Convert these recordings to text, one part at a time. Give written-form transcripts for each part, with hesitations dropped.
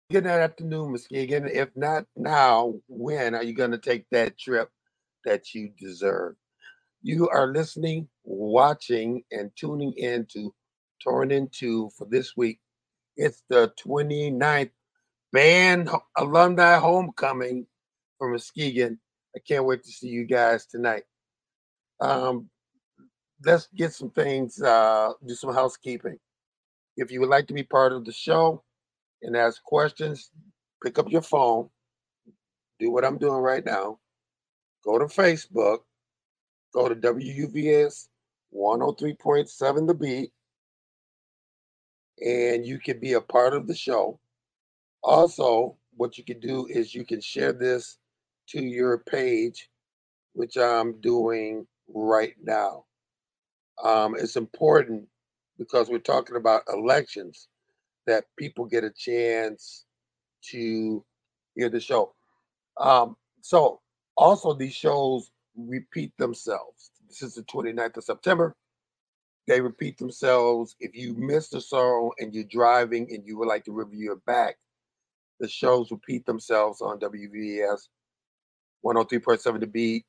Good afternoon, Muskegon. If not now, when are you going to take that trip that you deserve? You are listening, watching, and tuning in to Torn Into for this week. It's the 29th band alumni homecoming for Muskegon. I can't wait to see you guys tonight. Um, let's get some things, do some housekeeping. If you would like to be part of the show and ask questions, pick up your phone, do what I'm doing right now. Go to Facebook, go to WUVS 103.7 The Beat, and you can be a part of the show. Also, what you can do is you can share this to your page, which I'm doing right now. It's important because we're talking about elections that people get a chance to hear the show. So also these shows repeat themselves. This is the 29th of September. They repeat themselves. If you missed a song and you're driving and you would like to review it back, the shows repeat themselves on WVS 103.7 The Beat,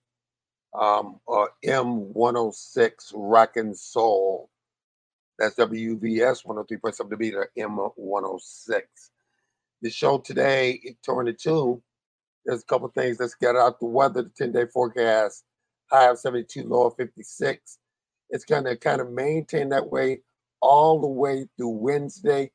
or M106 Rockin' Soul. That's WVS 103.7 The Beat or M106. The show today, it turned into there's a couple things. Let's get out the weather. The 10-day forecast, high of 72, low of 56. It's going to kind of maintain that way all the way through Wednesday,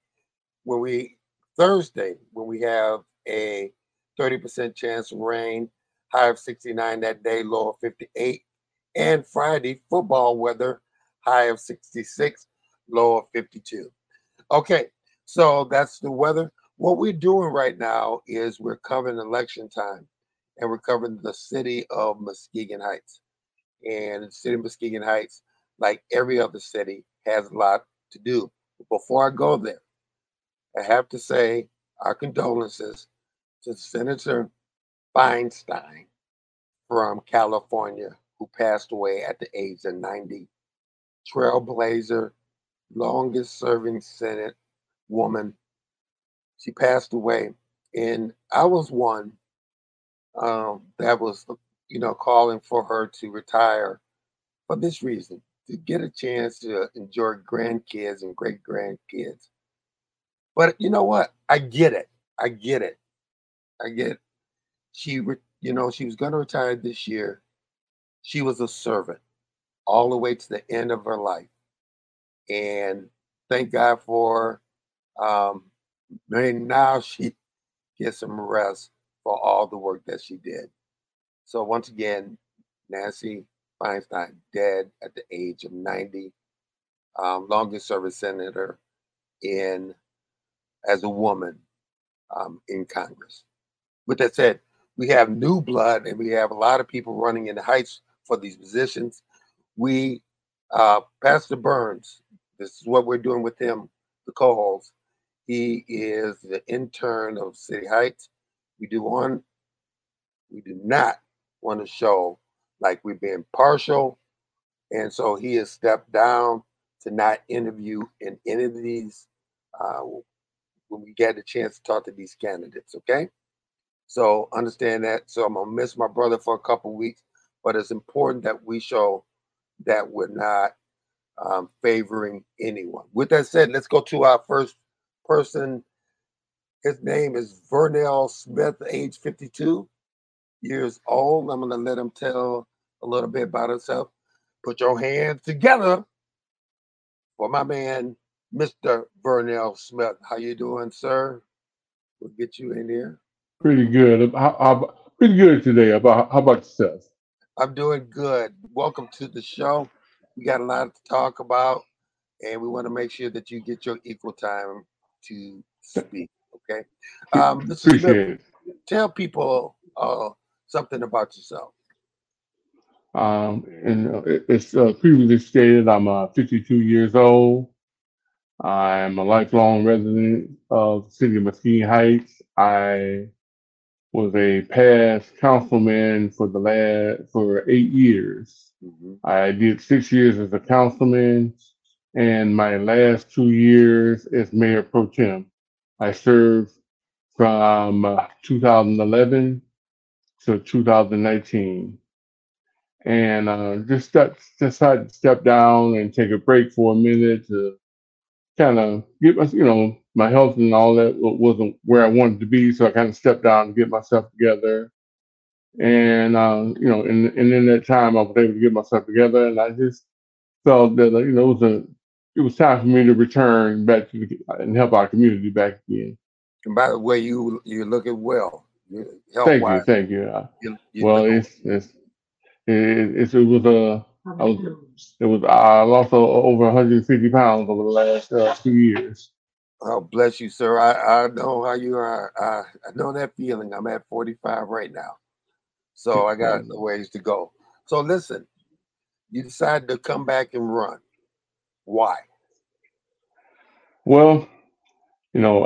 Thursday, when we have a 30% chance of rain, high of 69 that day, low of 58. And Friday, football weather, high of 66, low of 52. Okay, so that's the weather. What we're doing right now is we're covering election time and we're covering the city of Muskegon Heights. And the city of Muskegon Heights, like every other city, has a lot to do. Before I go there, I have to say our condolences to Senator Feinstein from California, who passed away at the age of 90. Trailblazer, longest serving Senate woman. She passed away. And I was one that was, calling for her to retire for this reason, to get a chance to enjoy grandkids and great grandkids. But you know what? I get it. I get it. I get it. She was going to retire this year. She was a servant all the way to the end of her life. And thank God for now she gets some rest for all the work that she did. So once again, Nancy Feinstein dead at the age of 90, longest serving senator in as a woman in Congress. With that said, we have new blood and we have a lot of people running in the Heights for these positions. We, Pastor Burns, this is what we're doing with him, the co-host. He is the intern of City Heights. We do one We do not want to show like we're being partial. And so he has stepped down to not interview in any of these uh, when we get a chance to talk to these candidates. Okay. So understand that. So I'm going to miss my brother for a couple weeks, but it's important that we show that we're not favoring anyone. With that said, let's go to our first person. His name is Vernell Smith, age 52 years old. I'm going to let him tell a little bit about himself. Put your hands together for my man, Mr. Vernell Smith. How you doing, sir? We'll get you in here. Pretty good. Pretty good today. How about yourself? I'm doing good. Welcome to the show. We got a lot to talk about, and we want to make sure that you get your equal time to speak. Okay, Mr. Smith, Appreciate it. tell people something about yourself. It's previously stated I'm 52 years old. I'm a lifelong resident of the city of Mesquite Heights. I was a past councilman for 8 years. Hmm. I did 6 years as a councilman, and my last 2 years as mayor pro tem. I served from 2011 to 2019, and decided to step down and take a break for a minute to kind of get my, my health and all that wasn't where I wanted to be, so I kind of stepped down to get myself together. And and in that time, I was able to get myself together, and I just felt that it was time for me to return back to and help our community back again. And by the way, you're looking well. Health Thank you, wise, thank you. you're Well, looking. it was I was it was I lost over 150 pounds over the last 2 years. Oh, bless you, sir. I know how you are. I know that feeling. I'm at 45 right now, so I got a ways to go. So listen, you decided to come back and run. Why? Well, you know,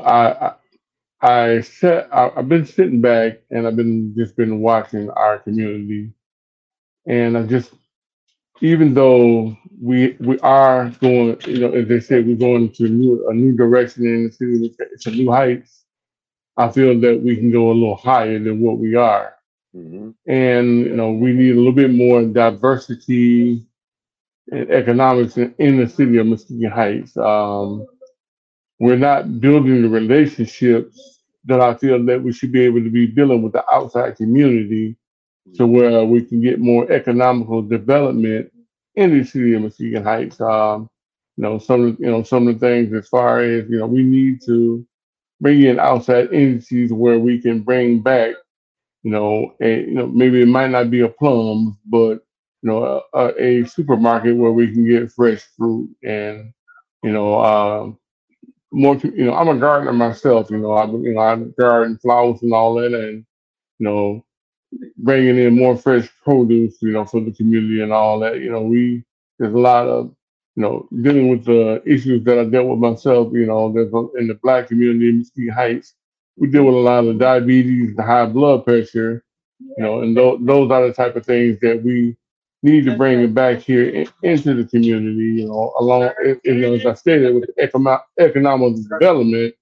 I've been sitting back and I've been watching our community, and I just even though we are going, as they say, we're going to a new direction in the city. It's a new heights. I feel that we can go a little higher than what we are, Hmm. and we need a little bit more diversity and economics in the city of Muskegon Heights. We're not building the relationships that I feel that we should be able to be building with the outside community to where we can get more economical development in the city of Muskegon Heights. Some of the things as far as we need to bring in outside entities where we can bring back maybe it might not be a plum, but a supermarket where we can get fresh fruit and you know more. I'm a gardener myself. I garden flowers and all that, and you know bringing in more fresh produce, for the community and all that. There's a lot of, dealing with the issues that I dealt with myself. In the black community in Mesquite Heights, we deal with a lot of diabetes, the high blood pressure, and those are the type of things that we need to bring it back here into the community. Along, as I stated, with the economic development.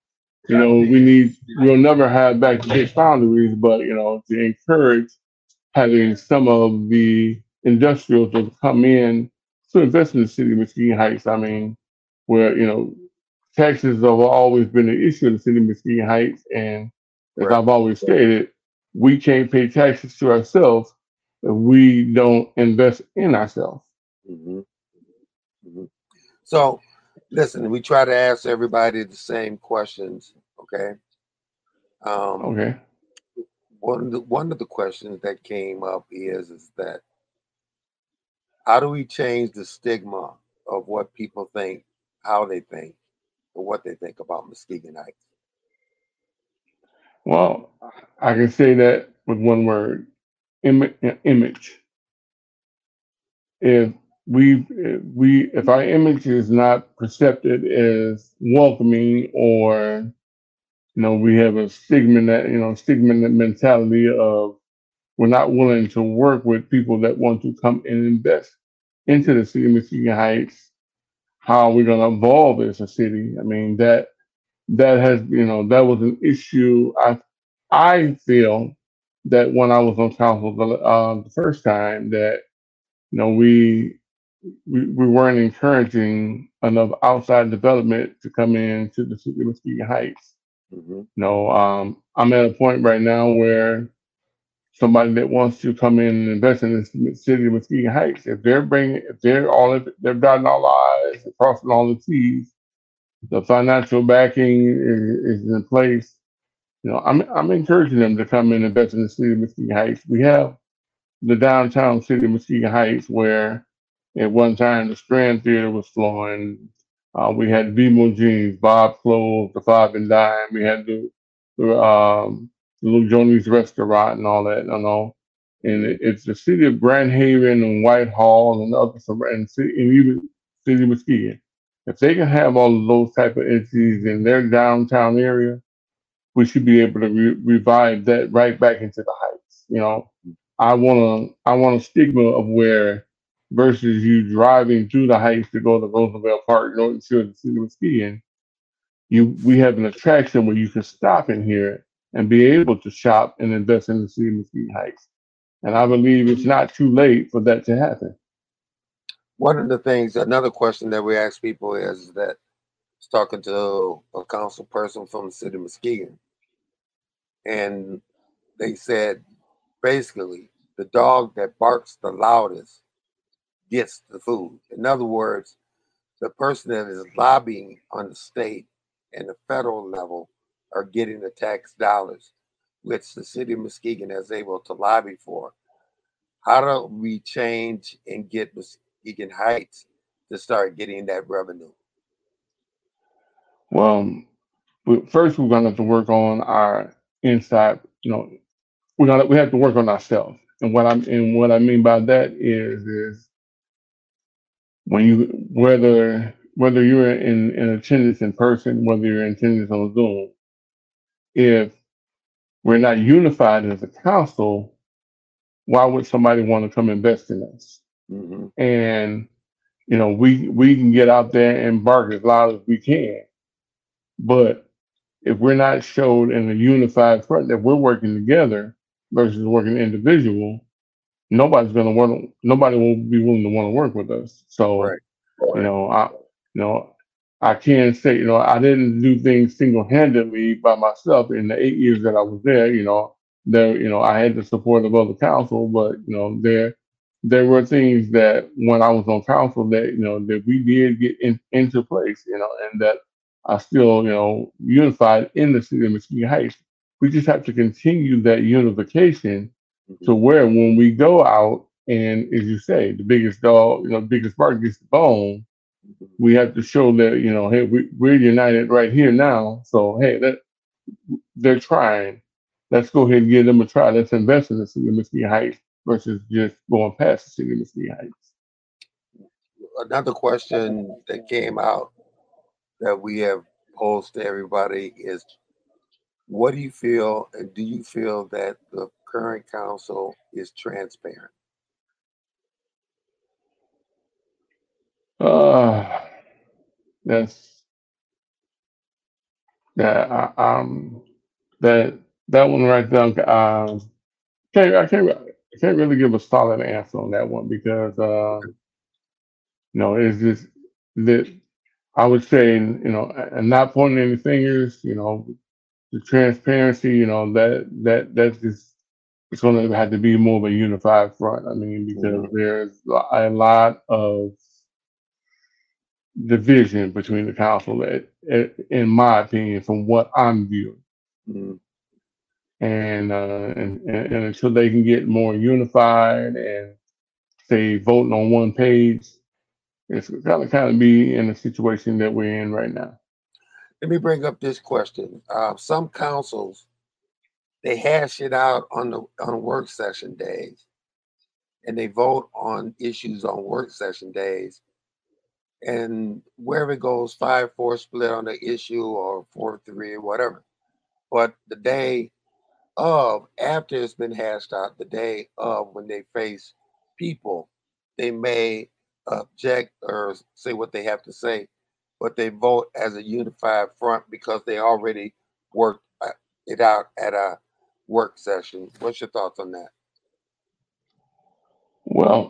We'll never have back to big boundaries, but to encourage having some of the industrials to come in to invest in the city of Mesquite Heights. I mean, where taxes have always been an issue in the city of Mesquite Heights, and as Right. I've always stated, we can't pay taxes to ourselves if we don't invest in ourselves. Hmm. Hmm. So, listen, we try to ask everybody the same questions. Okay. Um, Okay. one of the questions that came up is that how do we change the stigma of what people think, how they think, or what they think about Muskegon Heights? Well, I can say that with one word: image. If if our image is not perceived as welcoming, or we have a stigma mentality of we're not willing to work with people that want to come and invest into the city of Muskegon Heights, how are we going to evolve as a city? I mean, that was an issue. I feel that when I was on council the first time, that we we weren't encouraging enough outside development to come into the city of Muskegon Heights. Hmm. I'm at a point right now where somebody that wants to come in and invest in the city of Muskegon Heights, if they're dotting all the I's and crossing all the T's, the financial backing is in place. I'm encouraging them to come in and invest in the city of Muskegon Heights. We have the downtown city of Muskegon Heights, where at one time the Strand Theater was flowing. We had Vimo Jeans, Bob Clothes, the Five and Dime. We had the Little Johnny's Restaurant and all that. And Hmm. it's the city of Grand Haven and Whitehall and other and even city of Muskegon. If they can have all of those type of entities in their downtown area, we should be able to revive that right back into the heights. I want a stigma of where versus you driving through the heights to go to Roosevelt Park, Norton Field, the city of Muskegon. we have an attraction where you can stop in here and be able to shop and invest in the city of Mesquite Heights. And I believe it's not too late for that to happen. One of the things, another question that we ask people is that I was talking to a council person from the city of Muskegon, and they said basically the dog that barks the loudest gets the food. In other words, the person that is lobbying on the state and the federal level are getting the tax dollars, which the city of Muskegon is able to lobby for. How do we change and get Muskegon Heights to start getting that revenue? Well, first we're gonna have to work on our inside. We have to work on ourselves. And what I mean by that is when you whether you're in attendance in person, whether you're in attendance on Zoom, if we're not unified as a council, why would somebody want to come invest in us? Mm-hmm. And we can get out there and bark as loud as we can, but if we're not showed in a unified front that we're working together versus working individual, nobody will be willing to want to work with us. So Right. you know, I you know I can say I didn't do things single handedly by myself in the 8 years that I was there. I had the support of other council, but there were things that when I was on council that that we did get into place, and that are still unified in the city of Mesquite Heights. We just have to continue that unification Mm-hmm. to where when we go out and, as you say, the biggest dog, biggest bark gets the bone. Mm-hmm. We have to show that hey, we're united right here now. So hey, they're trying. Let's go ahead and give them a try. Let's invest in the city of Mesquite Heights versus just going past the city of Mesquite Heights. Another question that came out that we have posed to everybody is, what do you feel, and do you feel that the current council is transparent? Uh, that's that. That that one right there. I can't really give a solid answer on that one because it's just that I would say, and not pointing any fingers, the transparency, that's just it's going to have to be more of a unified front. I mean, because Mm-hmm. there's a lot of division between the council, in my opinion, from what I'm viewing. Mm-hmm. And until they can get more unified and say voting on one page, it's kind of be in the situation that we're in right now. Let me bring up this question. Some councils, they hash it out on work session days, and they vote on issues on work session days. And wherever it goes, 5-4 split on the issue or 4-3 or whatever. But the day of, after it's been hashed out, the day of when they face people, they may object or say what they have to say, but they vote as a unified front because they already worked it out at a work session. What's your thoughts on that? Well,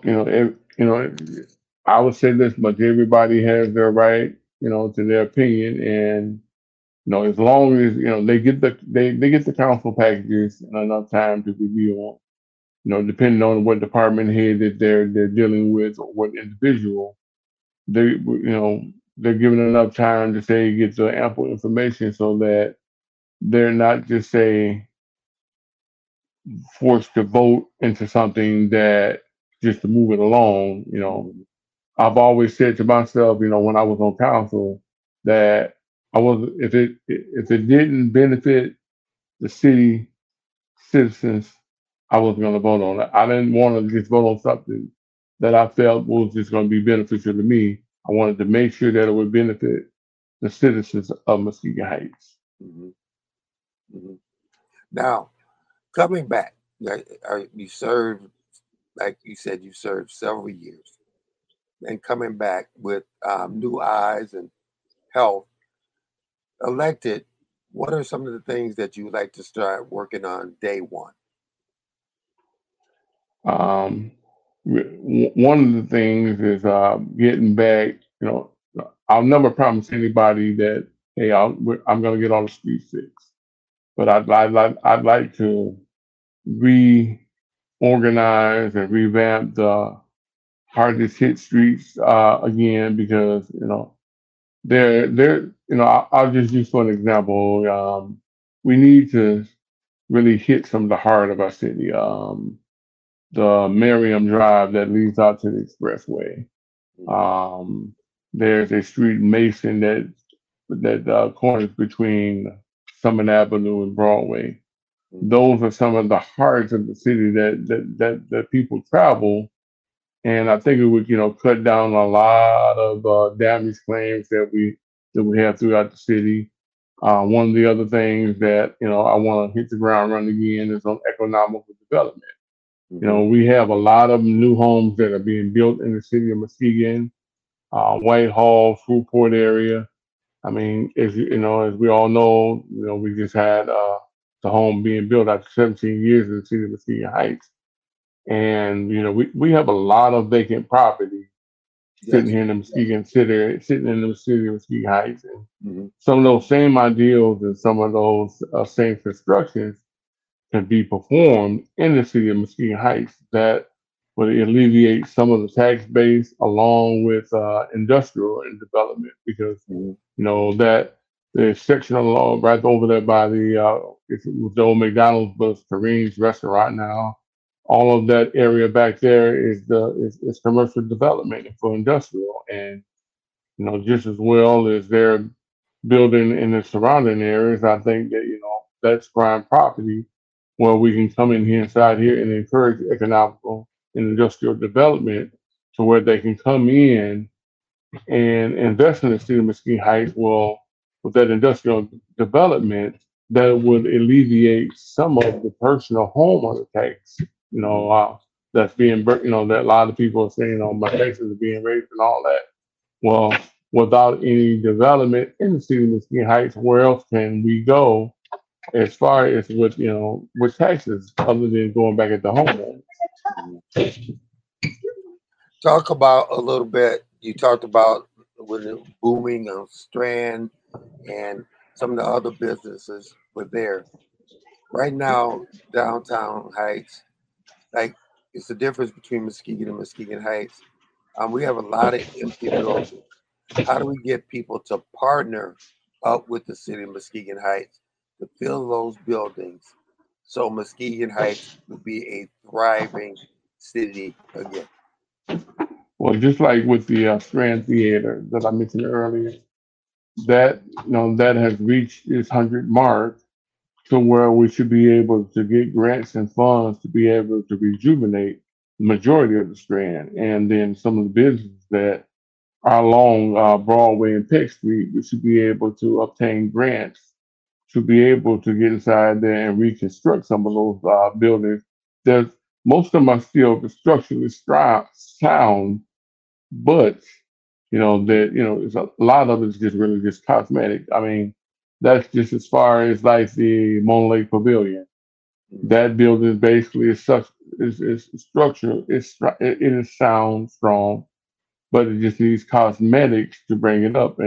I would say this much: everybody has their right, to their opinion, and as long as they get the council packages and enough time to review them, depending on what department head that they're dealing with or what individual, they're given enough time to say get the ample information so that they're not just say forced to vote into something that just to move it along. Mhm. I've always said to myself, when I was on council, that I was if it didn't benefit the city citizens, I wasn't going to vote on it. I didn't want to just vote on something that I felt was just going to be beneficial to me. I wanted to make sure that it would benefit the citizens of Muskegon Heights. Mhm. Mhm. Now, coming back, you served, like you said, you served several years, and coming back with new eyes and health. elected, what are some of the things that you would like to start working on day one? Um, One of the things is getting back. You know, I'll never promise anybody that, hey, I'm going to get all the streets fixed, but I'd like to reorganize and revamp the hardest hit streets again, because they're I'll just use for an example. We need to really hit some of the heart of our city. The Merriam Drive that leads out to the expressway. Mhm, Um, there's a street in Mason that corners between Summit Avenue and Broadway. mhm, Those are some of the hearts of the city that people travel, and I think it would cut down a lot of damage claims that we have throughout the city. One of the other things that I want to hit the ground running again is on economical development. mhm, We have a lot of new homes that are being built in the city of Muskegon, Whitehall, Fruitport area. I mean, as we all know, we just had the home being built after 17 years in the city of Muskegon Heights, and we have a lot of vacant property sitting yes. here in the Muskegon city, sitting in the city of Muskegon Heights, and Mhm, some of those same ideals and some of those same constructions can be performed in the city of Muskegon Heights that would alleviate some of the tax base along with industrial and development, because mhm, that the section of law right over there by it's the old McDonald's, but it's Kareem's restaurant now. All of that area back there is commercial development for industrial, and just as well as they're building in the surrounding areas. I think that that's prime property where we can come in here inside here and encourage economical and industrial development to where they can come in and invest in the city of Mesquite Heights. Well, with that industrial development, that would alleviate some of the personal homeowner tax. mhm. That's being, that a lot of people are saying, my taxes are being raised and all that. Well, without any development in the city of Mesquite Heights, where else can we go as far as with taxes, other than going back at the homeowner? Mhm. Talk about a little bit. You talked about when it booming on Strand and some of the other businesses were there. Right now, downtown Heights, like it's the difference between Muskegon and Muskegon Heights. We have a lot of empty buildings. How do we get people to partner up with the city of Muskegon Heights to fill those buildings so Muskegon Heights will be a thriving city again? Well, just like with the Strand Theater that I mentioned earlier, that that has reached its 100 mark, to where we should be able to get grants and funds to be able to rejuvenate the majority of the Strand, and then some of the businesses that are along Broadway and Peck Street, we should be able to obtain grants to be able to get inside there and reconstruct some of those buildings. There's Most of them are still structurally sound, but that it's a lot of it's just really just cosmetic. I mean, that's just as far as like the Mona Lake Pavilion. Mhm. That building basically is structural. It is sound strong, but it just needs cosmetics to bring it up.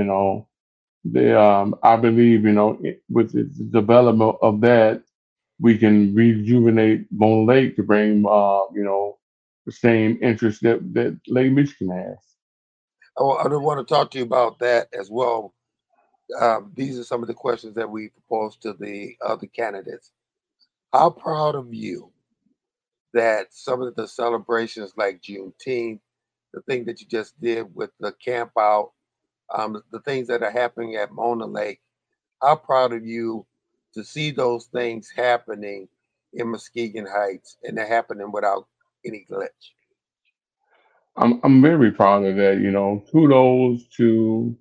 I believe with the development of that, we can rejuvenate Mona Lake to bring the same interest that Lake Michigan has. I do want to talk to you about that as well. These are some of the questions that we proposed to the other candidates. How proud of you that some of the celebrations like Juneteenth, the thing that you just did with the camp out, the things that are happening at Mona Lake, how proud of you to see those things happening in Muskegon Heights and they're happening without any glitch? I'm very proud of that. Kudos to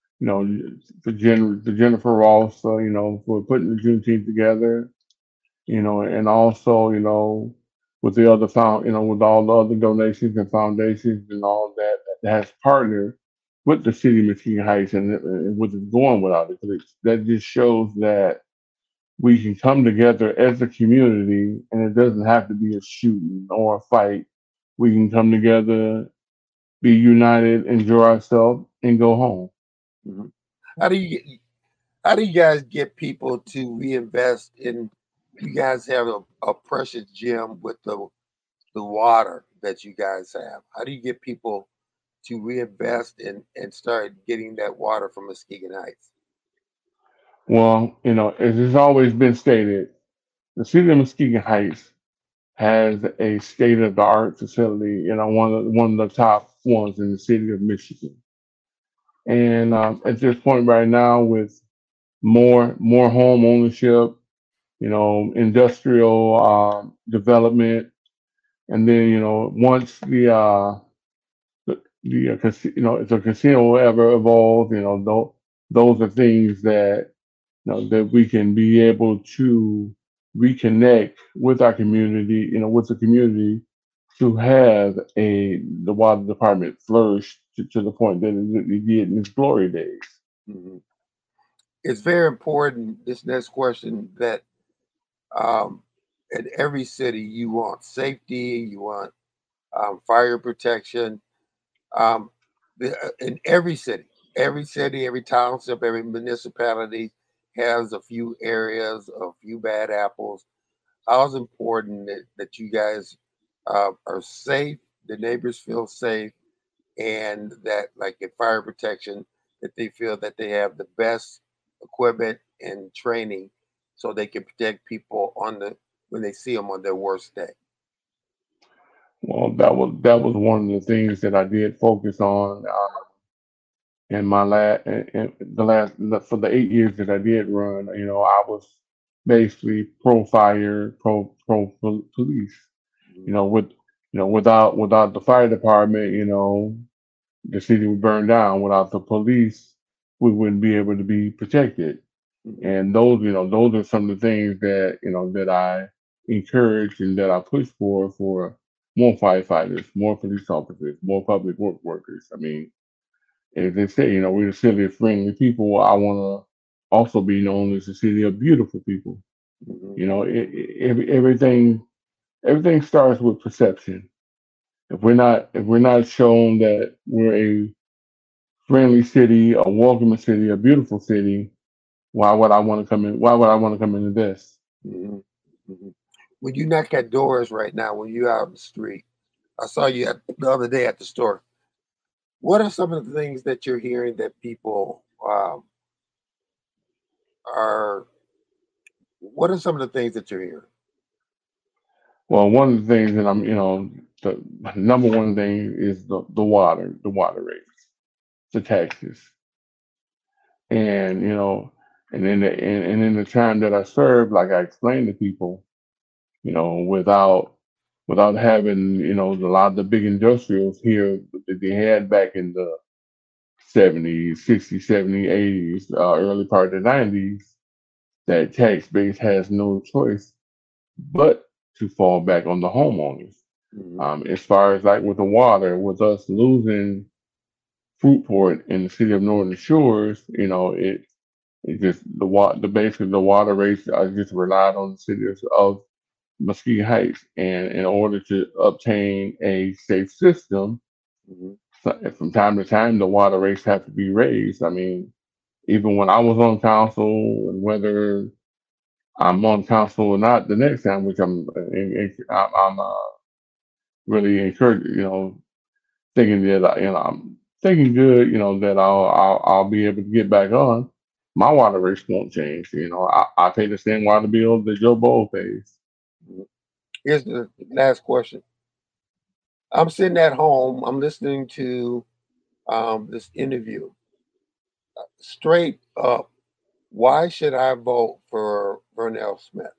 to Jennifer Ross, for putting the Juneteenth together. And also with the with all the other donations and foundations and all that has partnered with the city of Mesquite Heights and what is going without it. 'Cause that just shows that we can come together as a community, and it doesn't have to be a shooting or a fight. We can come together, be united, enjoy ourselves, and go home. Mhm. How do you get, how do you guys get people to reinvest in? You guys have a precious gem with the water that you guys have. How do you get people to reinvest and start getting that water from Muskegon Heights? Well, as has always been stated, the city of Muskegon Heights has a state of the art facility, one of the top ones in the city of Michigan. And at this point right now, with more home ownership, industrial development, and then once if the casino ever evolves, those are things that that we can be able to reconnect with our community, with the community to have the water department flourish to the point that it did in its glory days. Mhm. It's very important, this next question, that um, in every city you want safety, you want fire protection. Um, in every city, every township, every municipality has a few areas, a few bad apples. How is important that you guys are safe, the neighbors feel safe, and that, like in fire protection, that they feel that they have the best equipment and training so they can protect people when they see them on their worst day. Well, that was one of the things that I did focus on in my in the last for the 8 years that I did run. I was basically pro fire, police. Mhm, Without the fire department, the city would burn down. Without the police, we wouldn't be able to be protected. mhm, And those are some of the things that I encourage and that I push for more firefighters, more police officers, more public work workers. I mean, as they say, we're the city of friendly people. I want to also be known as the city of beautiful people. mhm, Everything starts with perception. If we're not shown that we're a friendly city, a welcoming city, a beautiful city, why would I want to come in? Why would I want to come into this? mhm, mhm. When you knock at doors right now, when you're out in the street, I saw you the other day at the store. What are some of the things that you're hearing that people are? What are some of the things that you're hearing? Well, one of the things that the number one thing is the water rates, the taxes, and in the time that I served, like I explained to people, without having a lot of the big industrials here that they had back in the 70s, 60s, 70s, 80s, early part of the 90s, that tax base has no choice but to fall back on the homeowners. Mhm, As far as like with the water, with us losing Fruitport in the city of Northern Shores, it just basically the water rates are just relied on the city of Mesquite Heights, and in order to obtain a safe system, mhm, from time to time the water rates have to be raised. I mean, even when I was on council, and whether I'm on council or not the next time, which I'm really encouraged, thinking that I'm thinking good, that I'll be able to get back on. My water rates won't change. I pay the same water bill that Joe Bowl pays. mhm. Here's the last question. I'm sitting at home. I'm listening to this interview. Straight up, why should I vote for Vernell Smith?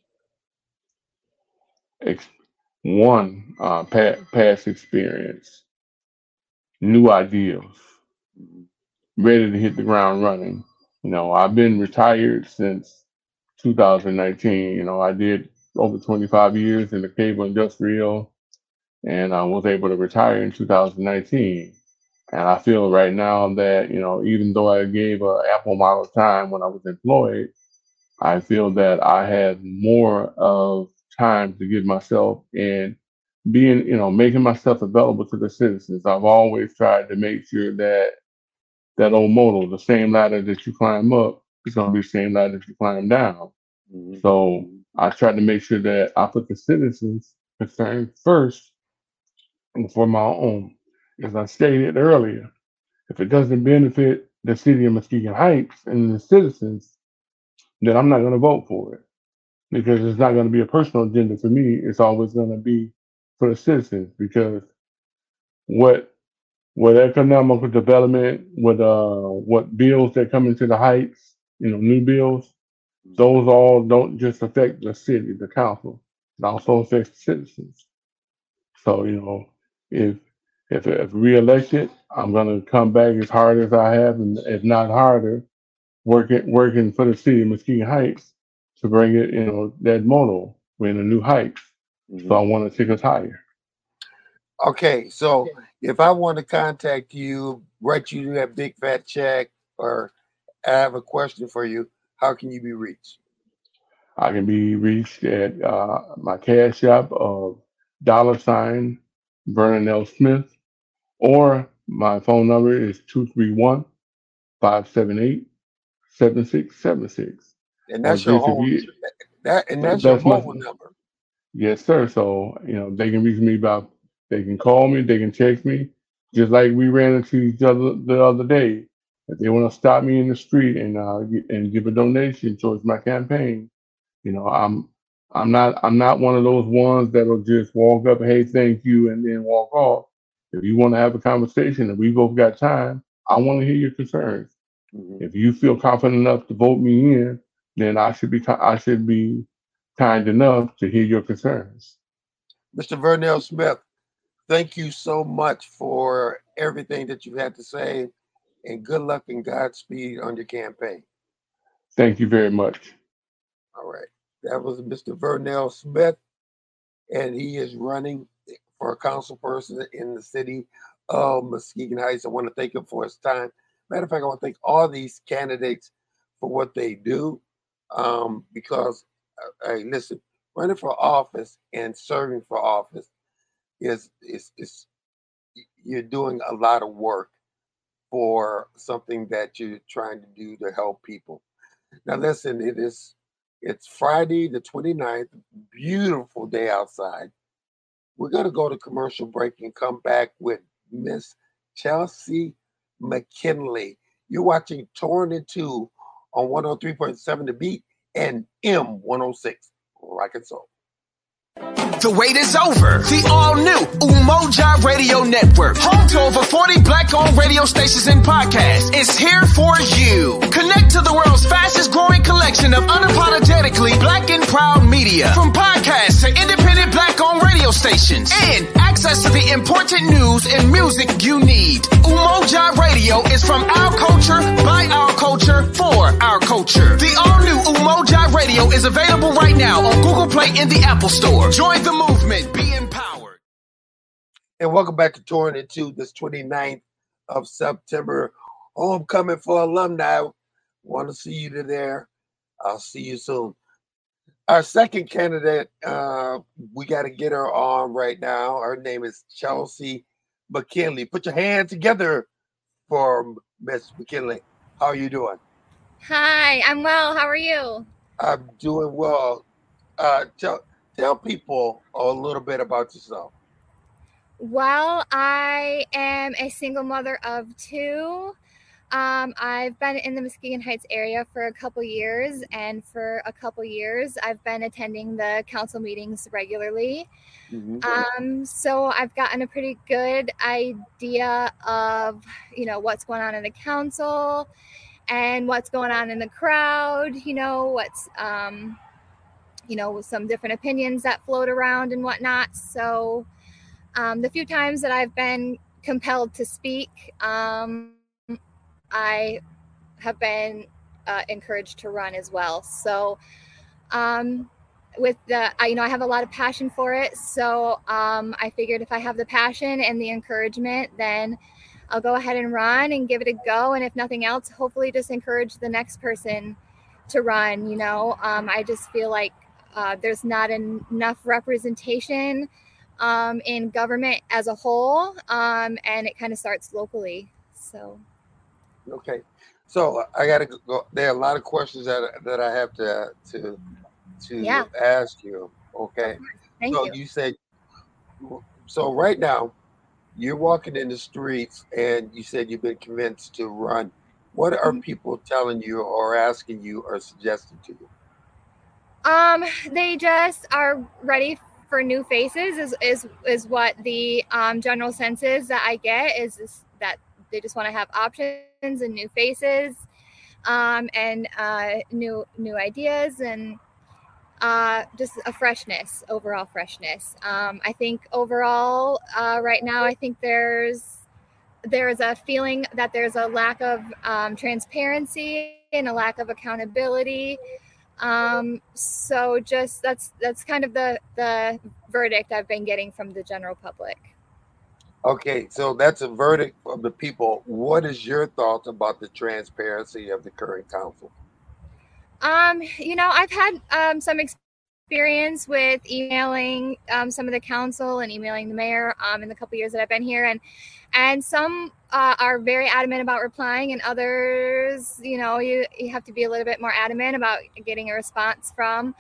Ex- One, past experience, new ideas, Mhm, ready to hit the ground running. I've been retired since 2019. I did over 25 years in the cable industrial, and I was able to retire in 2019. And I feel right now that, even though I gave an ample amount of time when I was employed, I feel that I had more of time to give myself and making myself available to the citizens. I've always tried to make sure that that old motto, the same ladder that you climb up, is going to be the same ladder that you climb down. Mhm. So I tried to make sure that I put the citizens' concern first before my own. As I stated earlier, if it doesn't benefit the city of Muskegon Heights and the citizens, then I'm not going to vote for it because it's not going to be a personal agenda for me. It's always going to be for the citizens because what what economical development, what bills that come into the Heights, new bills, those all don't just affect the city, the council. It also affects the citizens. So, if if reelected, I'm gonna come back as hard as I have, and if not harder, working for the city of Muskegon Heights to bring it, that motto, we're in a new heights. So Mhm. I want to take us higher. Okay, so if I want to contact you, write you that big fat check, or I have a question for you, how can you be reached? I can be reached at my cash app of $ Vernon L. Smith, or my phone number is 231-578-7676. And Or that's your just if home you, that's your that's my, mobile number. yes, sir. So, they can reach me they can call me, they can text me, just like we ran into each other the other day. If they want to stop me in the street and give a donation towards my campaign, you know, I'm I'm not one of those ones that'll just walk up, hey, thank you, and then walk off. If you want to have a conversation and we both got time, I want to hear your concerns. Mhm. If you feel confident enough to vote me in, then I should be kind enough to hear your concerns. Mr. Vernell Smith, thank you so much for everything that you've had to say, and good luck and Godspeed on your campaign. Thank you very much. All right. That was Mr. Vernell Smith, and he is running for a council person in the city of Muskegon Heights. I want to thank him for his time. Matter of fact, I want to thank all these candidates for what they do, because, hey, listen, running for office and serving for office is you're doing a lot of work for something that you're trying to do to help people. Now, listen, it's Friday the 29th, beautiful day outside. We're going to go to commercial break and come back with Miss Chelsea McKinley. You're watching Torn in Two on 103.7 The Beat and M106 Rock and Soul. The wait is over. The all-new Umoja Radio Network, home to over 40 black-owned radio stations and podcasts, is here for you. Connect to the world's fastest-growing collection of unapologetically black and proud media, from podcasts to independent black-owned radio stations, and access to the important news and music you need. Umoja Radio is from our culture, by our culture, for our culture. The all-new Umoja Radio is available right now on Google Play and the Apple Store. Join the movement. Be empowered. And welcome back to Touring in Two, this 29th of September. Homecoming for alumni. Want to see you there. I'll see you soon. Our second candidate, we got to get her on right now. Her name is Chelsea McKinley. Put your hands together for Miss McKinley. How are you doing? Hi, I'm well. How are you? I'm doing well. Tell people a little bit about yourself. Well, I am a single mother of two. I've been in the Muskegon Heights area for a couple years, and for a couple years, I've been attending the council meetings regularly. So I've gotten a pretty good idea of, what's going on in the council and what's going on in the crowd, what's, some different opinions that float around and whatnot. So the few times that I've been compelled to speak, I have been encouraged to run as well. So with I have a lot of passion for it. So I figured if I have the passion and the encouragement, then I'll go ahead and run and give it a go. And if nothing else, hopefully just encourage the next person to run. I just feel like there's not enough representation in government as a whole, and it kind of starts locally. So. Okay, so I got to go. There are a lot of questions that I have to ask you. Okay, Thank you. You said, so right now you're walking in the streets, and you said you've been convinced to run. What are people telling you, or asking you, or suggesting to you? They just are ready for new faces. Is what the general sense is that I get is that they just want to have options and new faces, and new ideas, and just a overall freshness. I think overall, right now, I think there's a feeling that there's a lack of transparency and a lack of accountability. So just that's kind of the verdict I've been getting from the general public. Okay, so that's a verdict of the people. What is your thoughts about the transparency of the current council? I've had some experience with emailing some of the council and emailing the mayor in the couple years that I've been here, and some are very adamant about replying, and others, you have to be a little bit more adamant about getting a response from.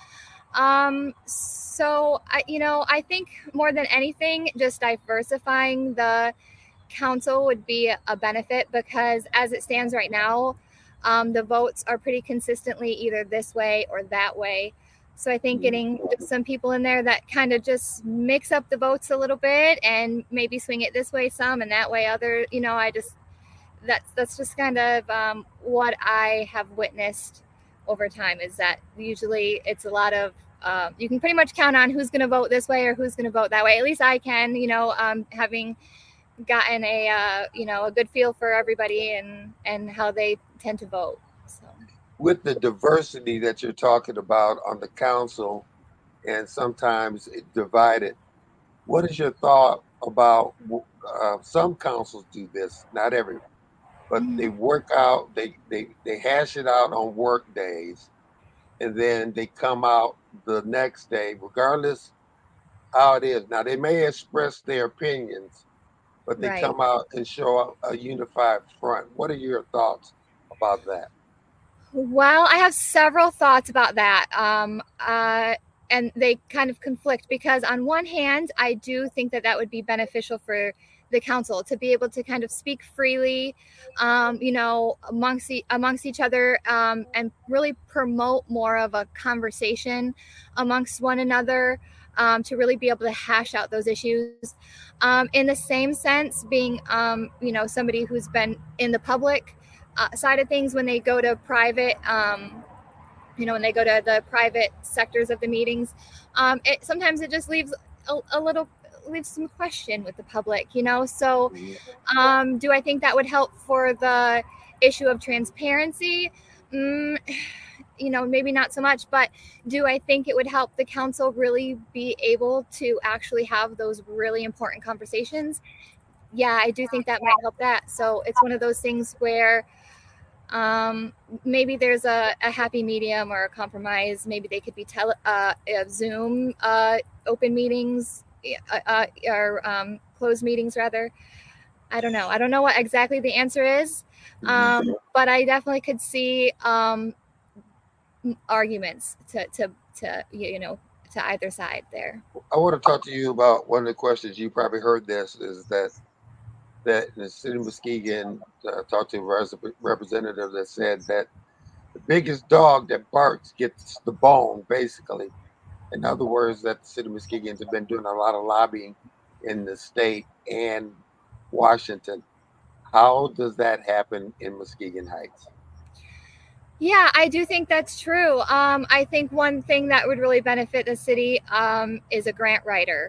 So I think more than anything, just diversifying the council would be a benefit, because as it stands right now, the votes are pretty consistently either this way or that way. So I think getting some people in there that kind of just mix up the votes a little bit and maybe swing it this way some and that way other, that's just kind of what I have witnessed over time, is that usually it's a lot of, you can pretty much count on who's going to vote this way or who's going to vote that way. At least I can, having gotten a good feel for everybody and how they tend to vote. So. With the diversity that you're talking about on the council, and sometimes it divided, what is your thought about some councils do this, not everyone, but they work out, they hash it out on work days, and then they come out the next day, regardless how it is. Now, they may express their opinions, but they come out and show a unified front. What are your thoughts about that? Well, I have several thoughts about that. And they kind of conflict, because on one hand, I do think that would be beneficial for the council to be able to kind of speak freely, amongst each other, and really promote more of a conversation amongst one another, to really be able to hash out those issues. In the same sense, being, somebody who's been in the public side of things, when they go to private, when they go to the private sectors of the meetings, sometimes it just leaves leaves some question with the public, so do I think that would help for the issue of transparency? Maybe not so much, but do I think it would help the council really be able to actually have those really important conversations? Yeah, I do think that might help that. So it's one of those things where maybe there's a happy medium or a compromise. Maybe they could be Zoom open meetings, or closed meetings rather. I don't know. I don't know what exactly the answer is, but I definitely could see arguments to either side there. I want to talk to you about one of the questions. You probably heard this, is that in the city of Muskegon, talked to a representative that said that the biggest dog that barks gets the bone, basically. In other words, that the city of Muskegons have been doing a lot of lobbying in the state and Washington. How does that happen in Muskegon Heights? Yeah, I do think that's true. I think one thing that would really benefit the city is a grant writer,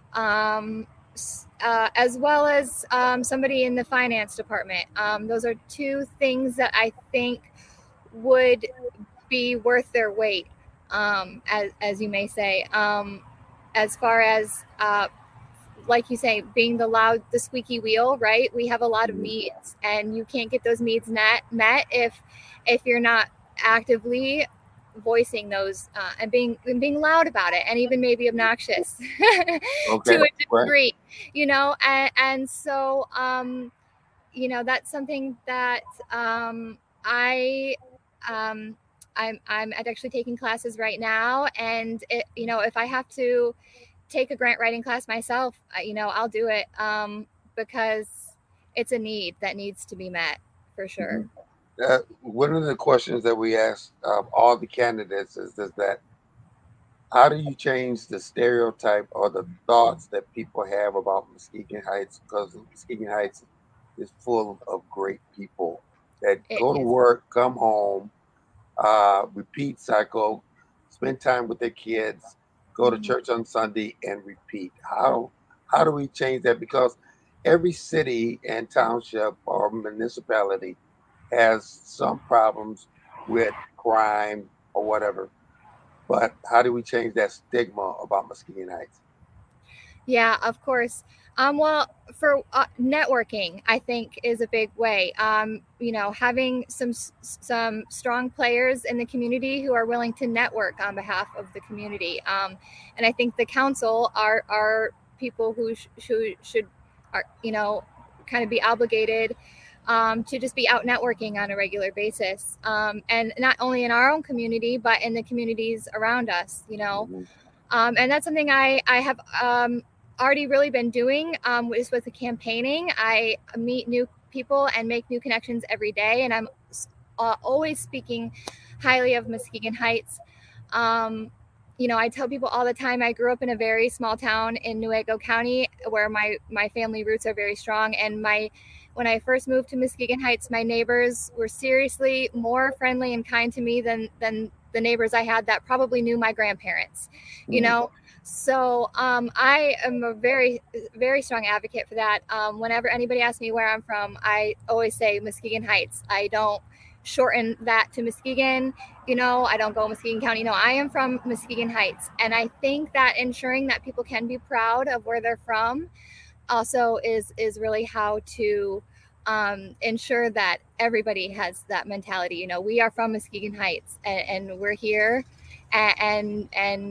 as well as somebody in the finance department. Those are two things that I think would be worth their weight, as you may say, as far as like you say, being the squeaky wheel, right? We have a lot of needs, and you can't get those needs met if you're not actively voicing those and being loud about it, and even maybe obnoxious to a degree, you know. And so that's something that I'm actually taking classes right now, and if I have to take a grant writing class myself, I'll do it because it's a need that needs to be met for sure. One of the questions that we ask all the candidates is that how do you change the stereotype or the thoughts that people have about Muskegon Heights? Because Muskegon Heights is full of great people that go to work, come home, repeat cycle, spend time with their kids, go to church on Sunday, and repeat. How do we change that? Because every city and township or municipality has some problems with crime or whatever. But how do we change that stigma about Muskegon Heights? Yeah, of course. Well, for networking, I think is a big way. Having some strong players in the community who are willing to network on behalf of the community. And I think the council are people who should kind of be obligated to just be out networking on a regular basis, and not only in our own community but in the communities around us. And that's something I have already really been doing is with the campaigning. I meet new people and make new connections every day, and I'm always speaking highly of Muskegon Heights. I tell people all the time, I grew up in a very small town in Newaygo County where my family roots are very strong, and when I first moved to Muskegon Heights, my neighbors were seriously more friendly and kind to me than the neighbors I had that probably knew my grandparents, So I am a very, very strong advocate for that. Whenever anybody asks me where I'm from, I always say Muskegon Heights. I don't shorten that to Muskegon. I don't go Muskegon County. No, I am from Muskegon Heights. And I think that ensuring that people can be proud of where they're from also is really how to ensure that everybody has that mentality. We are from Muskegon Heights, and we're here, and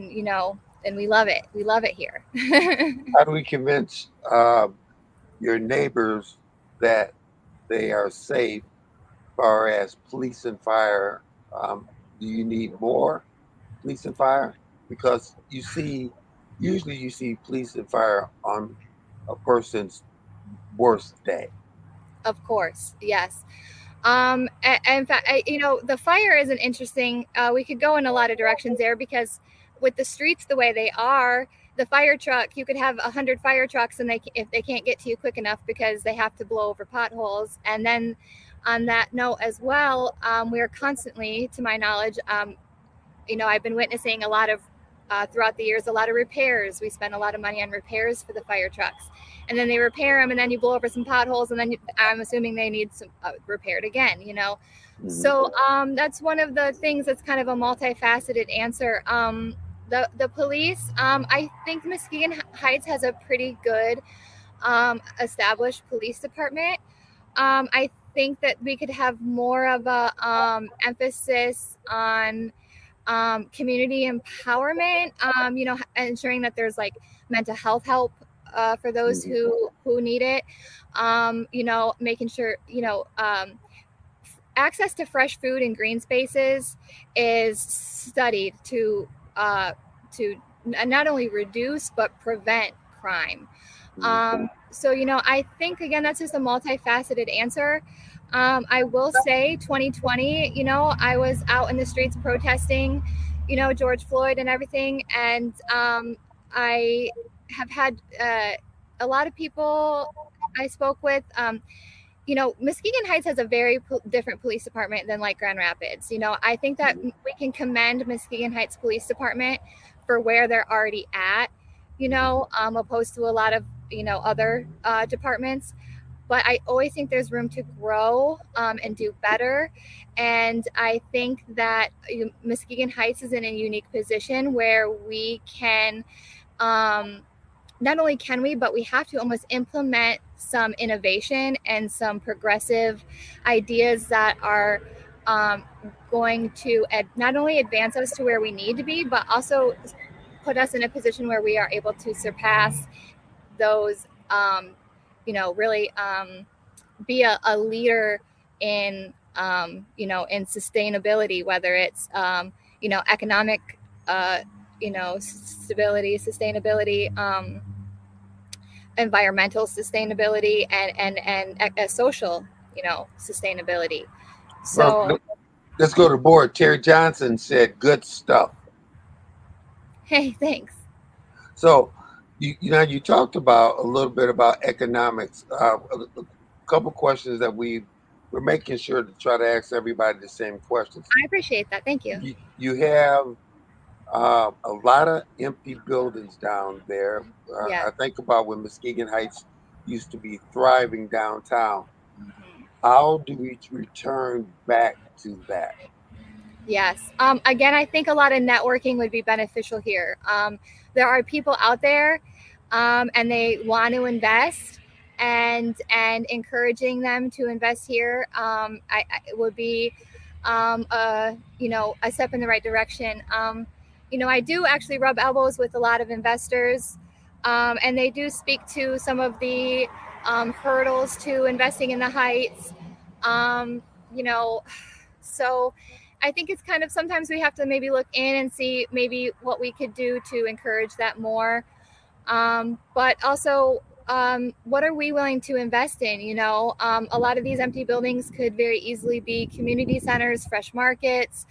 we love it. We love it here. How do we convince your neighbors that they are safe as far as police and fire? Do you need more police and fire? Because usually you see police and fire on a person's worst day. Of course, yes. And in fact, the fire is an interesting. We could go in a lot of directions there, because with the streets the way they are, the fire truck, you could have 100 fire trucks, and if they can't get to you quick enough because they have to blow over potholes. And then on that note as well, we are constantly, to my knowledge, I've been witnessing a lot of throughout the years, a lot of repairs. We spend a lot of money on repairs for the fire trucks, and then they repair them, and then you blow over some potholes, and then I'm assuming they need some repaired again, So that's one of the things that's kind of a multifaceted answer. The police, I think Muskegon Heights has a pretty good established police department. I think that we could have more of a emphasis on community empowerment, ensuring that there's like mental health help for those who need it, making sure, access to fresh food and green spaces is studied to not only reduce but prevent crime. So, I think, again, that's just a multifaceted answer. I will say 2020, I was out in the streets protesting, George Floyd and everything. And I have had a lot of people I spoke with. Muskegon Heights has a very different police department than like Grand Rapids. I think that we can commend Muskegon Heights Police Department for where they're already at, opposed to a lot of, other departments. But I always think there's room to grow and do better. And I think that Muskegon Heights is in a unique position where we can not only can we, but we have to almost implement some innovation and some progressive ideas that are going to not only advance us to where we need to be, but also put us in a position where we are able to surpass those, really be a leader in, in sustainability, whether it's, economic, stability, sustainability, environmental sustainability, and social, sustainability. So well, let's go to the board. Terry Johnson said good stuff. Hey, thanks. So you talked about a little bit about economics. A couple questions that we're making sure to try to ask everybody the same questions. I appreciate that. Thank you. You have a lot of empty buildings down there. Yeah. I think about when Muskegon Heights used to be thriving downtown. Mm-hmm. How do we return back to that? Yes. Again, I think a lot of networking would be beneficial here. There are people out there, and they want to invest, and encouraging them to invest here, it would be, a step in the right direction. I do actually rub elbows with a lot of investors, and they do speak to some of the hurdles to investing in the Heights. So I think it's kind of, sometimes we have to maybe look in and see maybe what we could do to encourage that more. But also, what are we willing to invest in? A lot of these empty buildings could very easily be community centers, fresh markets,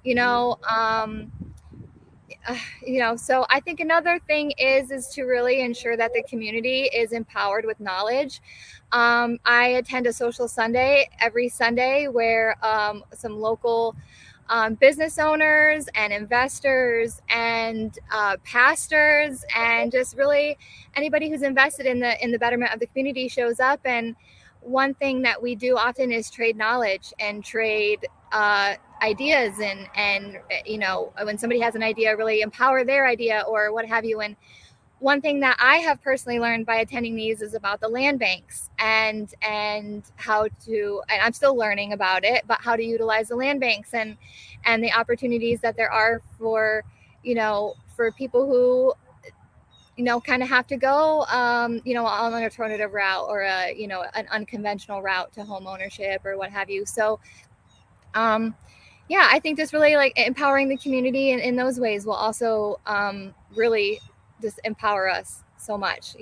so I think another thing is to really ensure that the community is empowered with knowledge. I attend a social Sunday every Sunday where some local business owners and investors and pastors and just really anybody who's invested in the betterment of the community shows up. And one thing that we do often is trade knowledge and trade ideas, and when somebody has an idea, really empower their idea or what have you. And one thing that I have personally learned by attending these is about the land banks and how to, and I'm still learning about it, but how to utilize the land banks and the opportunities that there are for people who, kind of have to go, on an alternative route or an unconventional route to home ownership or what have you. So, I think just really like empowering the community in those ways will also really just empower us so much.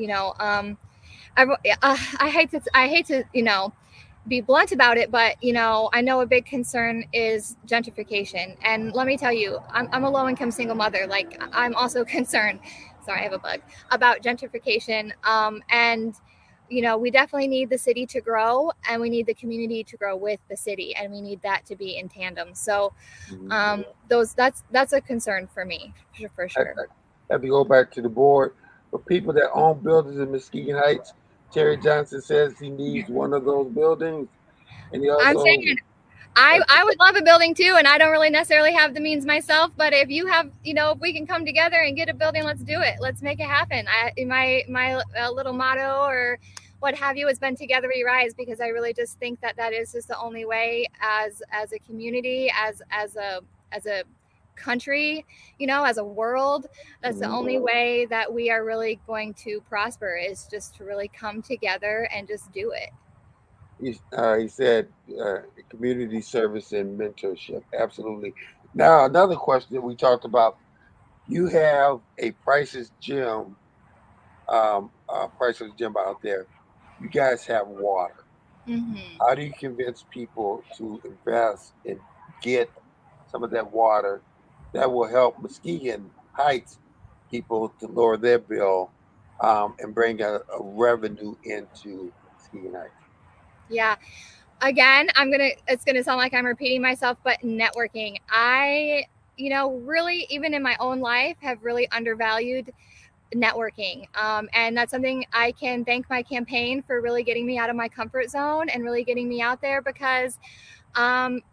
I hate to be blunt about it, but I know a big concern is gentrification. And let me tell you, I'm a low-income single mother. Like, I'm also concerned. Sorry, I have a bug about gentrification. And we definitely need the city to grow, and we need the community to grow with the city, and we need that to be in tandem. So that's a concern for me, for sure. I have to go back to the board. For people that own buildings in Muskegon Heights, Terry Johnson says he needs one of those buildings. And he also, I'm saying I would love a building too, and I don't really necessarily have the means myself, but if you have, if we can come together and get a building, let's do it. Let's make it happen. My little motto or what have you has been together we rise, because I really just think that is just the only way as a community, as a country, as a world, that's the only way that we are really going to prosper, is just to really come together and just do it. He said community service and mentorship. Absolutely. Now, another question that we talked about, you have a Price's Gym out there. You guys have water. Mm-hmm. How do you convince people to invest and get some of that water that will help Muskegon Heights people to lower their bill and bring a revenue into Muskegon Heights? Yeah. Again, it's going to sound like I'm repeating myself, but networking. I, really, even in my own life, have really undervalued networking. And that's something I can thank my campaign for really getting me out of my comfort zone and really getting me out there, because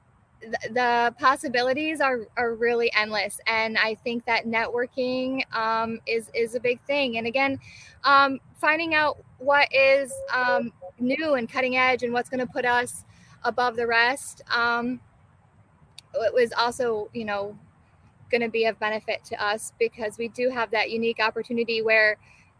the possibilities are really endless. And I think that networking is a big thing. And again, finding out what is new and cutting edge and what's going to put us above the rest, it was also, going to be of benefit to us, because we do have that unique opportunity where,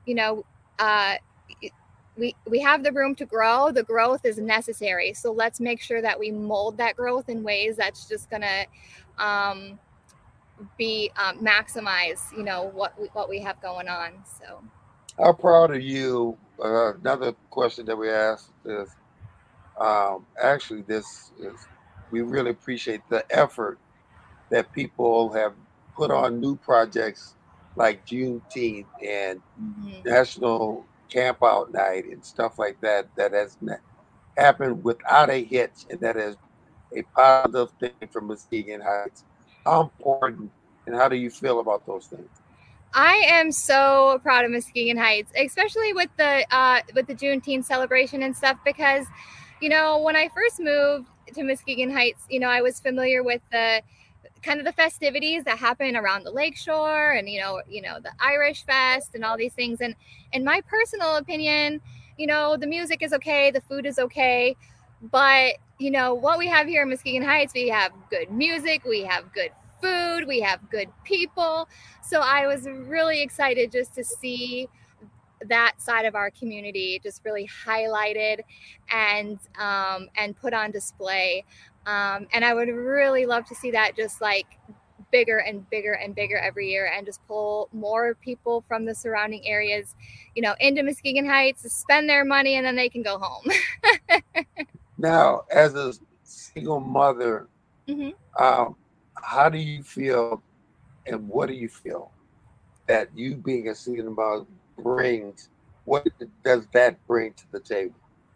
we have the room to grow. The growth is necessary. So let's make sure that we mold that growth in ways that's just going to be maximize, what we have going on. So how proud are you? Another question that we asked is, actually, this is, we really appreciate the effort that people have put on new projects like Juneteenth and National Camp Out Night and stuff like that, that has happened without a hitch, and that is a positive thing for Muskegon Heights. How important and how do you feel about those things? I am so proud of Muskegon Heights, especially with the Juneteenth celebration and stuff, because, when I first moved to Muskegon Heights, I was familiar with the kind of the festivities that happen around the lakeshore and, the Irish Fest and all these things. And in my personal opinion, the music is okay. The food is okay. But, what we have here in Muskegon Heights, we have good music. We have good food. We have good people. So I was really excited just to see that side of our community just really highlighted and put on display. And I would really love to see that just like bigger and bigger and bigger every year, and just pull more people from the surrounding areas, into Muskegon Heights to spend their money, and then they can go home. Now, as a single mother, how do you feel and what do you feel that you being a single mother brings? What does that bring to the table?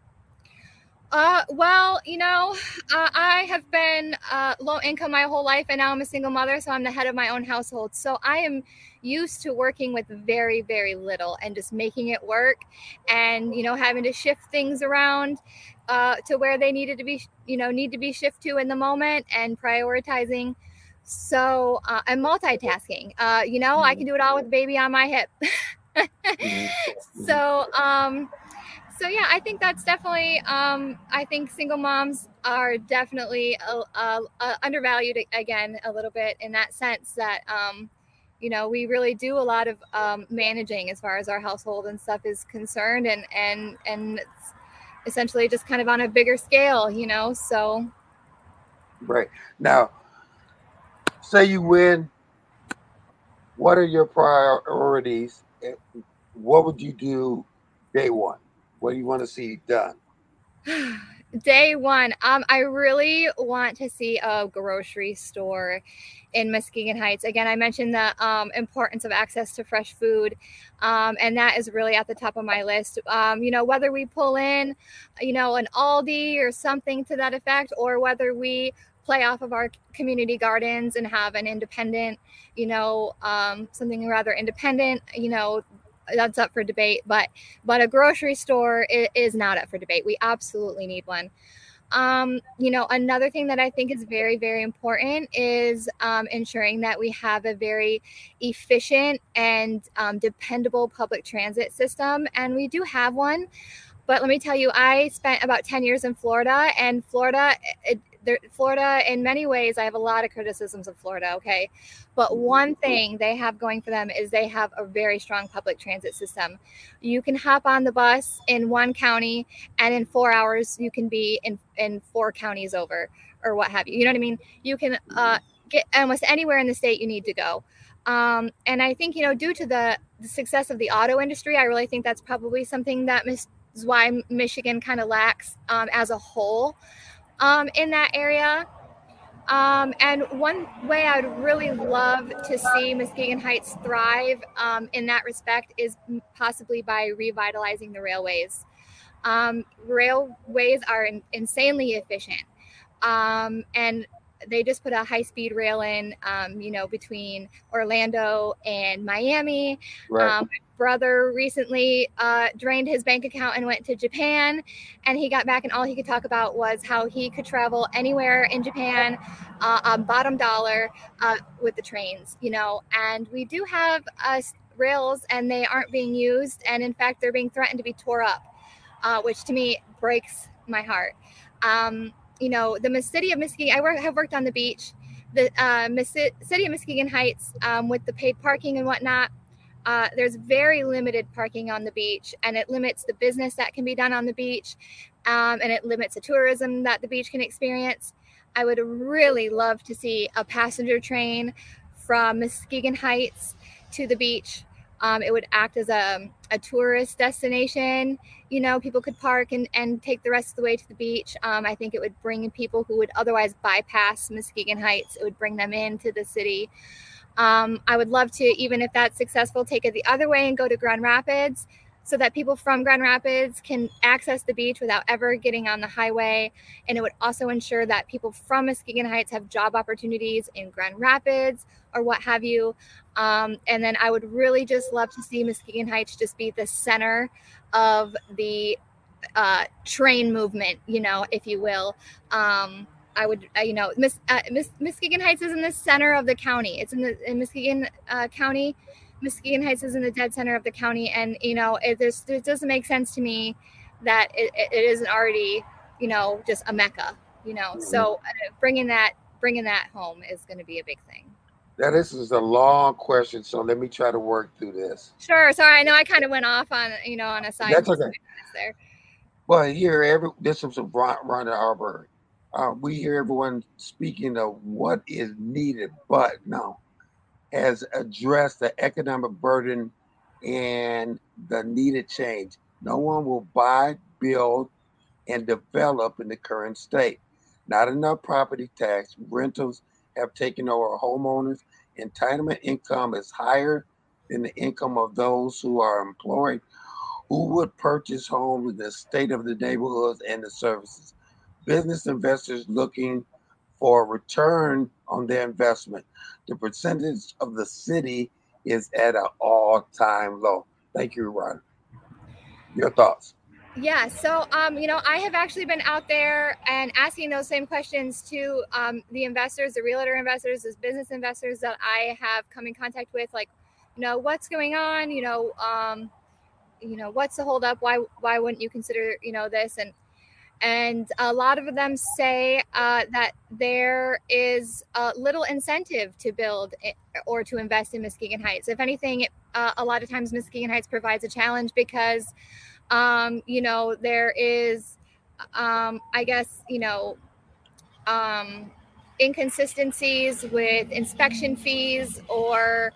Well, I have been low income my whole life, and now I'm a single mother, so I'm the head of my own household. So I am used to working with very, very little and just making it work, and, having to shift things around to where they need to be shifted to in the moment, and prioritizing. So I'm multitasking. I can do it all with a baby on my hip. So yeah, I think that's definitely, I think single moms are definitely undervalued again a little bit, in that sense that, we really do a lot of managing as far as our household and stuff is concerned, and it's essentially just kind of on a bigger scale, so. Right. Now, say you win, what are your priorities? What would you do day one? What do you want to see done? Day one, I really want to see a grocery store in Muskegon Heights. Again, I mentioned the importance of access to fresh food, and that is really at the top of my list. Whether we pull in, an Aldi or something to that effect, or whether we play off of our community gardens and have an independent, something rather independent, that's up for debate, but a grocery store is not up for debate. We absolutely need one. Another thing that I think is very, very important is ensuring that we have a very efficient and dependable public transit system. And we do have one, but let me tell you, I spent about 10 years in Florida, and Florida in many ways, I have a lot of criticisms of Florida, okay? But one thing they have going for them is they have a very strong public transit system. You can hop on the bus in one county, and in 4 hours, you can be in 4 counties over, or what have you. You know what I mean? You can get almost anywhere in the state you need to go. And I think, due to the success of the auto industry, I really think that's probably something that is why Michigan kind of lacks as a whole. In that area. And one way I'd really love to see Muskegon Heights thrive in that respect is possibly by revitalizing the railways. Railways are insanely efficient. And they just put a high-speed rail in, between Orlando and Miami. Right. My brother recently drained his bank account and went to Japan, and he got back and all he could talk about was how he could travel anywhere in Japan on bottom dollar with the trains, and we do have rails and they aren't being used. And in fact, they're being threatened to be tore up, which to me breaks my heart. The city of Muskegon, have worked on the beach. The city of Muskegon Heights, with the paid parking and whatnot, there's very limited parking on the beach, and it limits the business that can be done on the beach, and it limits the tourism that the beach can experience. I would really love to see a passenger train from Muskegon Heights to the beach. It would act as a tourist destination. People could park and take the rest of the way to the beach. I think it would bring in people who would otherwise bypass Muskegon Heights. It would bring them into the city. I would love to, even if that's successful, take it the other way and go to Grand Rapids so that people from Grand Rapids can access the beach without ever getting on the highway. And it would also ensure that people from Muskegon Heights have job opportunities in Grand Rapids or what have you. And then I would really just love to see Muskegon Heights just be the center of the train movement, if you will. I would, Muskegon Heights is in the center of the county. It's in Muskegon County. Muskegon Heights is in the dead center of the county. And, it doesn't make sense to me that it isn't already, just a mecca, Mm-hmm. So bringing that home is going to be a big thing. Now, this is a long question, so let me try to work through this. Sure. Sorry. I know I kind of went off on, on a side. That's okay. There. Well, here, this is from Rhonda Arbor. We hear everyone speaking of what is needed, but no, has addressed the economic burden and the needed change. No one will buy, build, and develop in the current state. Not enough property tax. Rentals have taken over homeowners. Entitlement income is higher than the income of those who are employed, who would purchase homes in the state of the neighborhoods and the services. Business investors looking for a return on their investment. The percentage of the city is at an all-time low. Thank you, Ron. Your thoughts? Yeah, so I have actually been out there and asking those same questions to the investors, the realtor investors, the business investors that I have come in contact with, like, what's going on, what's the holdup? Why wouldn't you consider, this? And a lot of them say that there is little incentive to build or to invest in Muskegon Heights. If anything, a lot of times Muskegon Heights provides a challenge because there is, I guess, inconsistencies with inspection fees, or,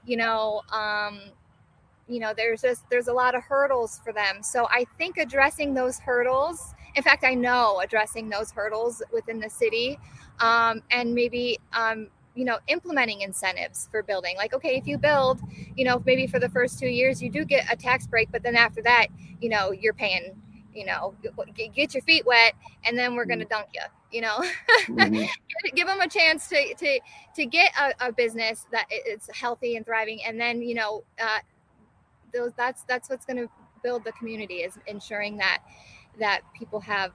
there's a lot of hurdles for them. So I think addressing those hurdles, in fact, I know addressing those hurdles within the city, and maybe, implementing incentives for building. Like, okay, if you build, maybe for the first 2 years, you do get a tax break, but then after that, you're paying, get your feet wet, and then we're going to dunk you, mm-hmm. Give them a chance to get a business that it's healthy and thriving. And then, that's what's going to build the community, is ensuring that people have,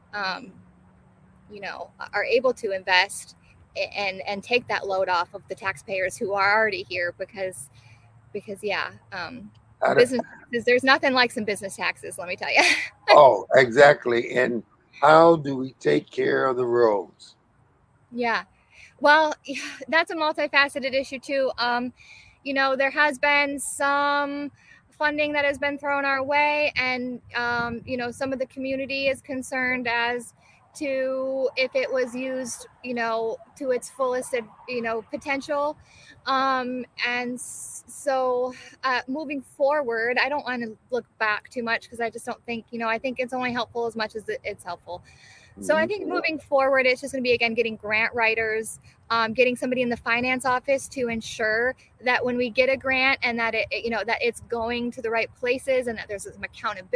are able to invest and take that load off of the taxpayers who are already here, because business, there's nothing like some business taxes, let me tell you. Oh, exactly. And how do we take care of the roads? Yeah, well, that's a multifaceted issue too. There has been some funding that has been thrown our way, and some of the community is concerned as to if it was used to its fullest potential, and so moving forward, I don't want to look back too much, because I just don't think I think it's only helpful as much as it's helpful. So I think moving forward, it's just going to be, again, getting grant writers, getting somebody in the finance office to ensure that when we get a grant, and that that it's going to the right places, and that there's some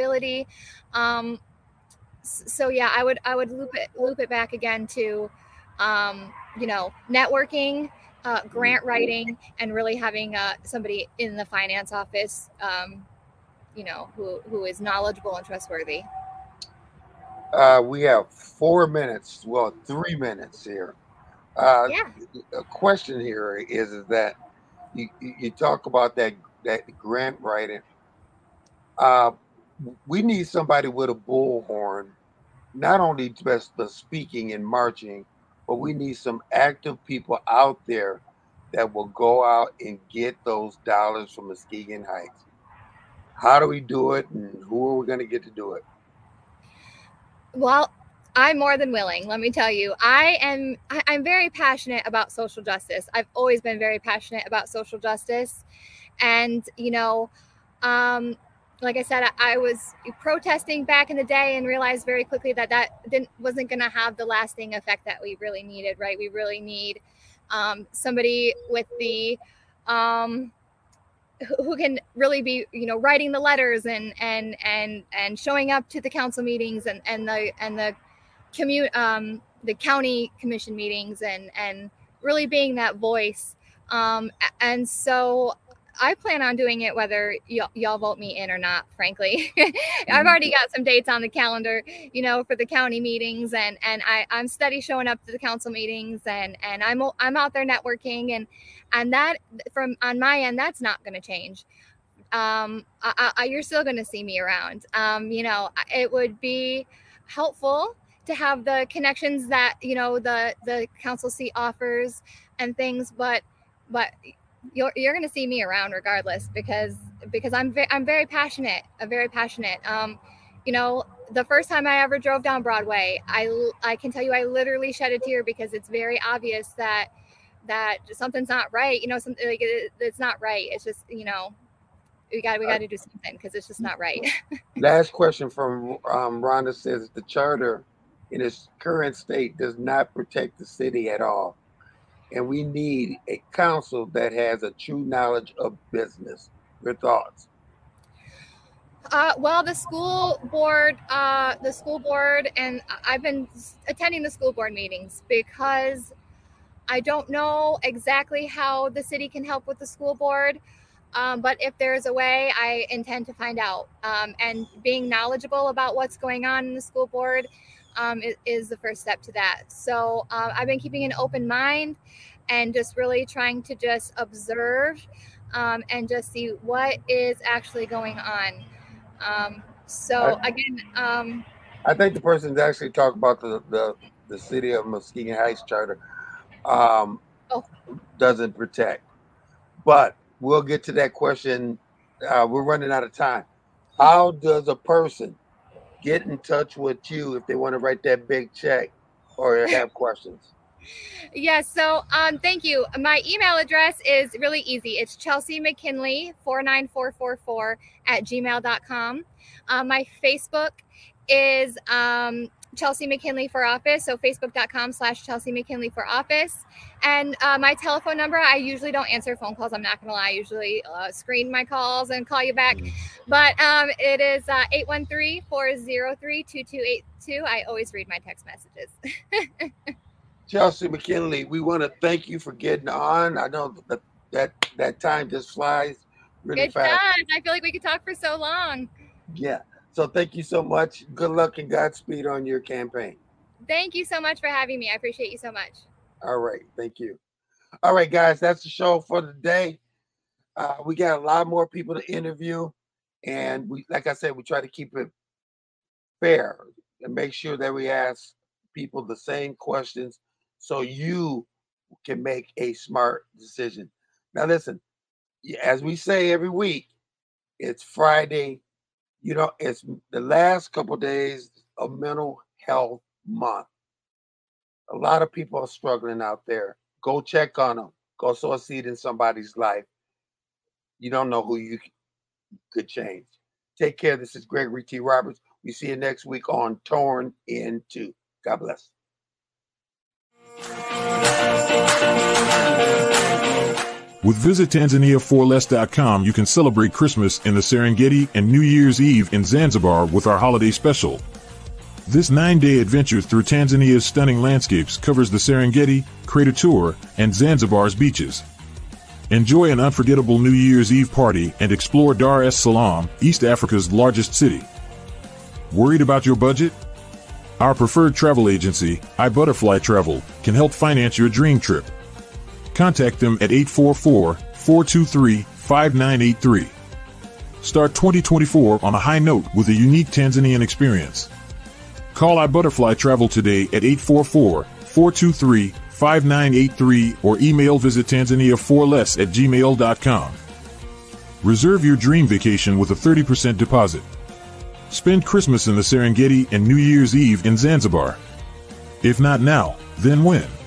accountability. So yeah, I would loop it back again to networking, grant writing, and really having somebody in the finance office, who is knowledgeable and trustworthy. We have 4 minutes, 3 minutes here. A question here is that you talk about that grant writing. We need somebody with a bullhorn, not only just the speaking and marching, but we need some active people out there that will go out and get those dollars from Muskegon Heights. How do we do it, and who are we going to get to do it? Well, I'm more than willing. Let me tell you, I'm very passionate about social justice. I've always been very passionate about social justice. And, like I said, I was protesting back in the day and realized very quickly that wasn't going to have the lasting effect that we really needed, right? We really need somebody with the who can really be, writing the letters and showing up to the council meetings and the county commission meetings and really being that voice. And so I plan on doing it whether y'all vote me in or not, frankly. I've already got some dates on the calendar, for the county meetings, and I'm steady showing up to the council meetings, and I'm out there networking, and that from on my end, that's not going to change. You're still going to see me around. It would be helpful to have the connections that, the council seat offers and things, but you're going to see me around regardless, because I'm very passionate. I'm very passionate. The first time I ever drove down Broadway, I can tell you, I literally shed a tear, because it's very obvious that something's not right. Something like it's not right. It's just, we got to do something, because it's just not right. Last question from Rhonda says the charter in its current state does not protect the city at all, and we need a council that has a true knowledge of business. Your thoughts? Well, the school board, and I've been attending the school board meetings because I don't know exactly how the city can help with the school board. But if there's a way, I intend to find out. And being knowledgeable about what's going on in the school board is the first step to that. So I've been keeping an open mind and just really trying to just observe and just see what is actually going on. I think the person that actually talked about the city of Muskegon Heights charter doesn't protect. But we'll get to that question. We're running out of time. How does a person get in touch with you if they want to write that big check or have questions? Yes. So thank you. My email address is really easy. It's Chelsea McKinley 49444 @gmail.com. My Facebook is Chelsea McKinley for Office. So facebook.com/Chelsea McKinley for Office. And my telephone number, I usually don't answer phone calls. I'm not going to lie. I usually screen my calls and call you back. But it is 813-403-2282. I always read my text messages. Chelsea McKinley, we want to thank you for getting on. I know that time just flies really fast. It does. I feel like we could talk for so long. Yeah. So thank you so much. Good luck and Godspeed on your campaign. Thank you so much for having me. I appreciate you so much. All right. Thank you. All right, guys, that's the show for the day. We got a lot more people to interview. And like I said, we try to keep it fair and make sure that we ask people the same questions so you can make a smart decision. Now, listen, as we say every week, it's Friday. It's the last couple of days of Mental Health Month. A lot of people are struggling out there. Go check on them. Go sow a seed in somebody's life. You don't know who you could change. Take care. This is Gregory T. Roberts. We see you next week on Torn in Two. God bless. With visittanzania4less.com, you can celebrate Christmas in the Serengeti and New Year's Eve in Zanzibar with our holiday special. This 9-day adventure through Tanzania's stunning landscapes covers the Serengeti, Crater Tour, and Zanzibar's beaches. Enjoy an unforgettable New Year's Eve party and explore Dar es Salaam, East Africa's largest city. Worried about your budget? Our preferred travel agency, iButterfly Travel, can help finance your dream trip. Contact them at 844-423-5983. Start 2024 on a high note with a unique Tanzanian experience. Call iButterfly Travel today at 844-423-5983 or email visittanzania4less@gmail.com. Reserve your dream vacation with a 30% deposit. Spend Christmas in the Serengeti and New Year's Eve in Zanzibar. If not now, then when?